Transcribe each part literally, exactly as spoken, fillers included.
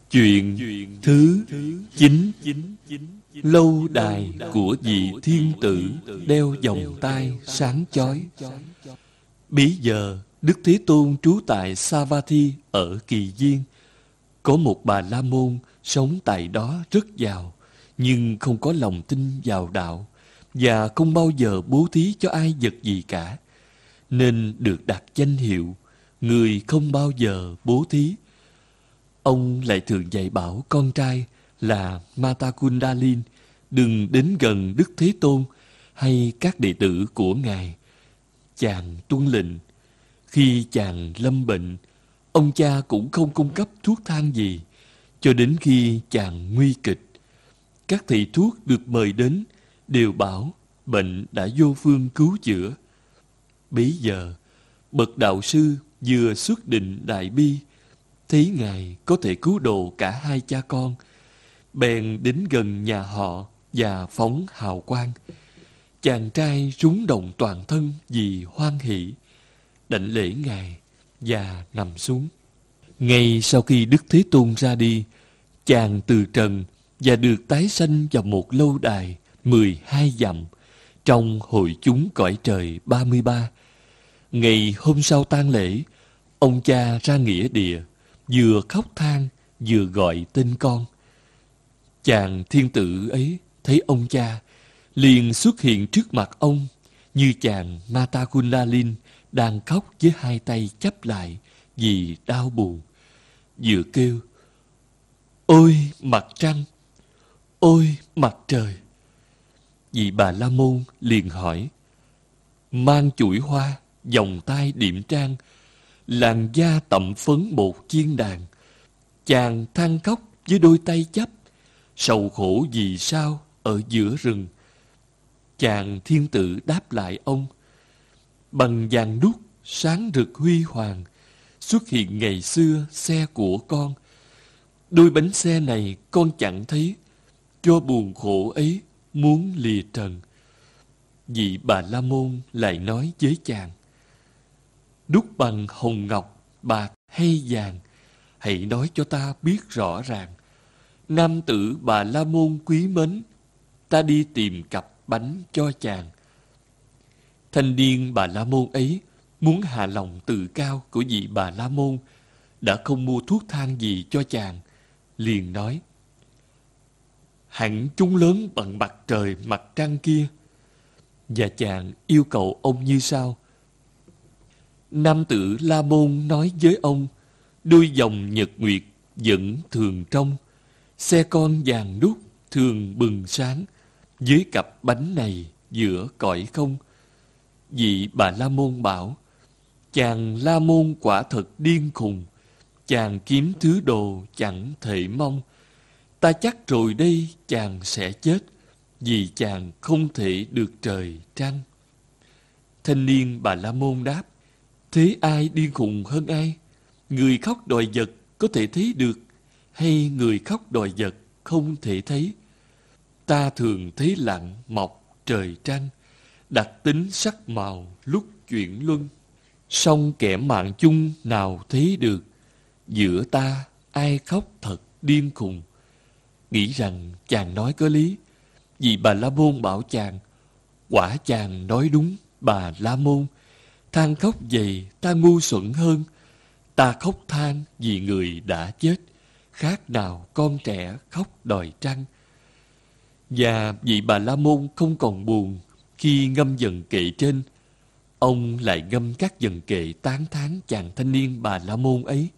Chuyện thứ chín. Lâu đài của vị thiên tử đeo vòng tay sáng chói. Bấy giờ Đức Thế Tôn trú tại Savatthi ở Kỳ Viên. Có một bà la môn sống tại đó rất giàu, nhưng không có lòng tin vào đạo và không bao giờ bố thí cho ai vật gì cả, nên được đặt danh hiệu người không bao giờ bố thí. Ông lại thường dạy bảo con trai là Mata Kundalin đừng đến gần Đức Thế Tôn hay các đệ tử của Ngài. Chàng tuân lệnh. Khi chàng lâm bệnh, ông cha cũng không cung cấp thuốc thang gì, cho đến khi chàng nguy kịch. Các thầy thuốc được mời đến đều bảo bệnh đã vô phương cứu chữa. Bấy giờ, bậc đạo sư vừa xuất định đại bi, thấy Ngài có thể cứu độ cả hai cha con, bèn đến gần nhà họ và phóng hào quang. Chàng trai rúng động toàn thân vì hoan hỷ, đảnh lễ Ngài và nằm xuống. Ngay sau khi Đức Thế Tôn ra đi, chàng từ trần và được tái sanh vào một lâu đài mười hai dặm trong hội chúng cõi trời ba mươi ba. Ngày hôm sau tang lễ, ông cha ra nghĩa địa, vừa khóc than vừa gọi tên con. Chàng thiên tử ấy thấy ông cha, liền xuất hiện trước mặt ông, như chàng Mata Kundalin đang khóc với hai tay chắp lại vì đau buồn, vừa kêu: "Ôi mặt trăng! Ôi mặt trời!" Vị bà la môn liền hỏi: "Mang chuỗi hoa, vòng tay điểm trang, làn da tẩm phấn bột chiên đàn, chàng than khóc với đôi tay chắp, sầu khổ vì sao ở giữa rừng?" Chàng thiên tử đáp lại ông: "Bằng vàng đúc sáng rực huy hoàng, xuất hiện ngày xưa xe của con. Đôi bánh xe này con chẳng thấy, cho buồn khổ ấy muốn lìa trần." Vị bà la môn lại nói với chàng: "Đúc bằng hồng ngọc, bạc hay vàng, hãy nói cho ta biết rõ ràng. Nam tử bà la môn quý mến, ta đi tìm cặp bánh cho chàng." Thanh niên bà la môn ấy muốn hạ lòng tự cao của vị bà la môn, đã không mua thuốc thang gì cho chàng, liền nói: "Hẳn chúng lớn bằng mặt trời mặt trăng kia." Và chàng yêu cầu ông như sau. Nam tử la môn nói với ông: "Đôi dòng nhật nguyệt vẫn thường trong, xe con vàng đúc thường bừng sáng, với cặp bánh này giữa cõi không." Vị bà la môn bảo: "Chàng la môn quả thật điên khùng, chàng kiếm thứ đồ chẳng thể mong. Ta chắc rồi đây chàng sẽ chết, vì chàng không thể được trời trăng." Thanh niên bà la môn đáp: "Thế ai điên khùng hơn ai? Người khóc đòi vật có thể thấy được, hay người khóc đòi vật không thể thấy? Ta thường thấy lặng mọc trời trăng, đặc tính sắc màu lúc chuyển luân. Song kẻ mạng chung nào thấy được, giữa ta ai khóc thật điên khùng." Nghĩ rằng chàng nói có lý, vì bà la môn bảo chàng: "Quả chàng nói đúng, bà la môn. Than khóc vậy ta ngu xuẩn hơn. Ta khóc than vì người đã chết, khác nào con trẻ khóc đòi trăng." Và vị bà la môn không còn buồn khi ngâm dần kệ trên. Ông lại ngâm các dần kệ tán thán chàng thanh niên bà la môn ấy.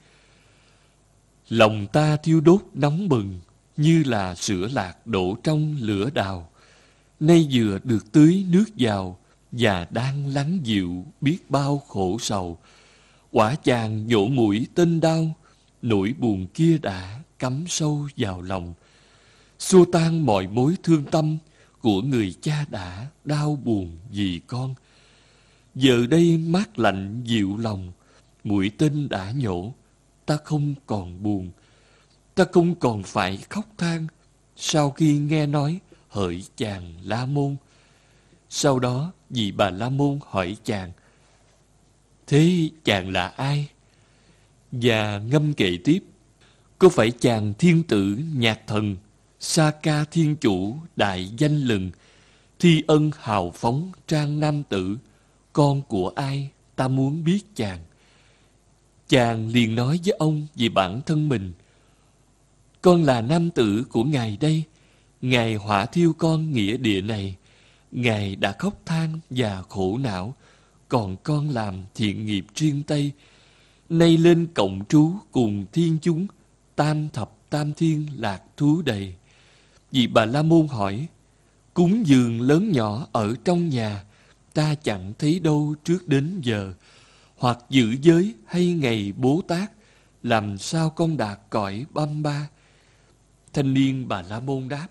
"Lòng ta thiêu đốt nóng bừng, như là sữa lạc đổ trong lửa đào. Nay vừa được tưới nước vào, và đang lắng dịu biết bao khổ sầu. Quả chàng nhổ mũi tên đau, nỗi buồn kia đã cắm sâu vào lòng, xua tan mọi mối thương tâm của người cha đã đau buồn vì con. Giờ đây mát lạnh dịu lòng, mũi tên đã nhổ, ta không còn buồn. Ta không còn phải khóc than sau khi nghe nói hỡi chàng la môn." Sau đó vị bà la môn hỏi chàng: "Thế chàng là ai?" Và ngâm kệ tiếp: Có phải chàng thiên tử nhạc thần, Sa Ca thiên chủ đại danh lừng, thi ân hào phóng trang nam tử, con của ai ta muốn biết chàng. Chàng liền nói với ông về bản thân mình: con là nam tử của ngài đây. Ngài hỏa thiêu con nghĩa địa này. Ngài đã khóc than và khổ não, còn con làm thiện nghiệp riêng Tây. Nay lên cộng trú cùng thiên chúng, tam thập tam thiên lạc thú đầy. Vị Bà La Môn hỏi: cúng dường lớn nhỏ ở trong nhà, ta chẳng thấy đâu trước đến giờ. Hoặc giữ giới hay ngày Bố Tát, làm sao con đạt cõi băm ba? Thanh niên Bà La Môn đáp: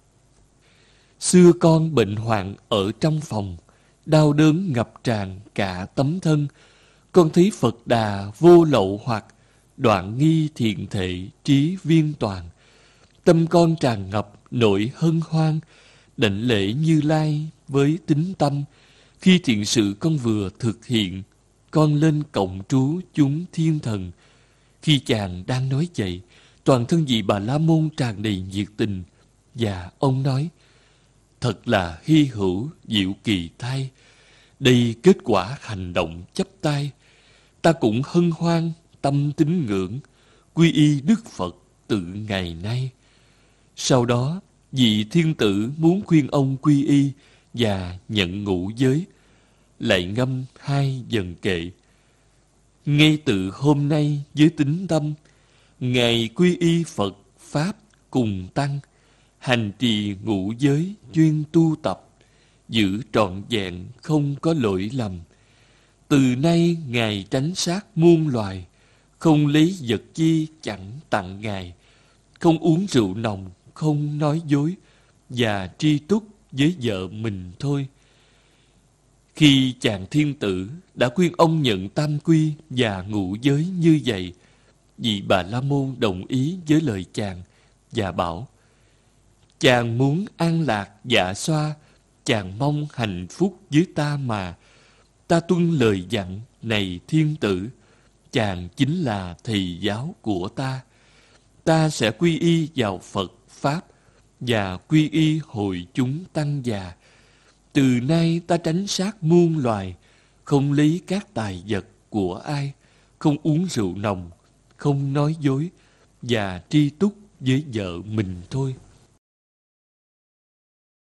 xưa con bệnh hoạn ở trong phòng, đau đớn ngập tràn cả tấm thân. Con thấy Phật Đà vô lậu hoặc, đoạn nghi thiện thệ trí viên toàn. Tâm con tràn ngập nỗi hân hoan, đảnh lễ Như Lai với tín tâm. Khi thiện sự con vừa thực hiện, con lên cộng trú chúng thiên thần. Khi chàng đang nói vậy, toàn thân vị Bà La Môn tràn đầy nhiệt tình, và ông nói: thật là hy hữu diệu kỳ thay. Đây kết quả hành động chắp tay. Ta cũng hân hoan tâm tín ngưỡng, quy y Đức Phật từ ngày nay. Sau đó, vị thiên tử muốn khuyên ông quy y và nhận ngũ giới, lại ngâm hai dần kệ: ngay từ hôm nay với tín tâm, ngài quy y Phật Pháp cùng Tăng, hành trì ngũ giới chuyên tu tập, giữ trọn vẹn không có lỗi lầm. Từ nay ngài tránh sát muôn loài, không lấy vật chi chẳng tặng ngài, không uống rượu nồng, không nói dối, và tri túc với vợ mình thôi. Khi chàng thiên tử đã khuyên ông nhận tam quy và ngũ giới như vậy, vị Bà La Môn đồng ý với lời chàng và bảo: chàng muốn an lạc dạ xoa, chàng mong hạnh phúc với ta mà. Ta tuân lời dặn này thiên tử, chàng chính là thầy giáo của ta. Ta sẽ quy y vào Phật Pháp và quy y hội chúng tăng già. Từ nay ta tránh sát muôn loài, không lấy các tài vật của ai, không uống rượu nồng, không nói dối, và tri túc với vợ mình thôi.